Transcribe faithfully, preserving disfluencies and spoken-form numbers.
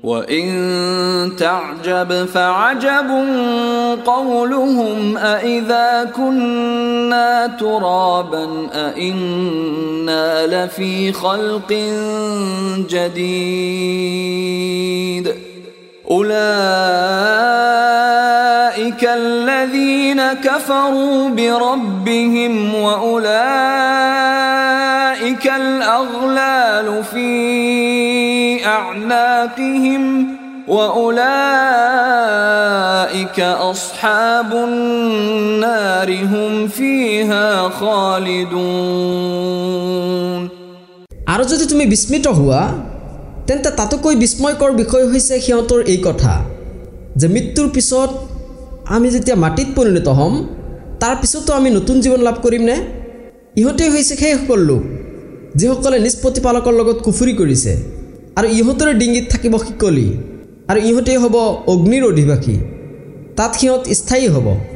وَإِن تَعْجَبْ فَعَجَبٌ قَوْلُهُمْ أَإِذَا كُنَّا تُرَابًا أَإِنَّا لَفِي خَلْقٍ جَدِيدٍ أُولَئِكَ الَّذِينَ كَفَرُوا بِرَبِّهِمْ وَأُولَئِكَ الْأَغْلَالُ فِي أعناقهم وأولئك أصحاب النار هم فيها خالدون আৰু যদি তুমি বিস্মিত হোৱা তেন্তে তাতকৈ বিস্ময়কৰ বিষয় হৈছে সিহঁতৰ এই কথা যে মৃত্যুৰ পিছত আমি যেতিয়া মাটিত পৰিণত হ'ম তাৰ পিছতো আমি নতুন জীৱন লাভ কৰিম নে ইহঁতে হৈছে সেই সকল লোক যিসকলে নিজ প্ৰতিপালকৰ লগত কুফৰি কৰিছে আৰু ইহঁতৰ ডিঙিত থাকিব শিকলি আৰু ইহঁতে হ'ব অগ্নিৰ অধিবাসী তাত সিহঁত স্থায়ী হ'ব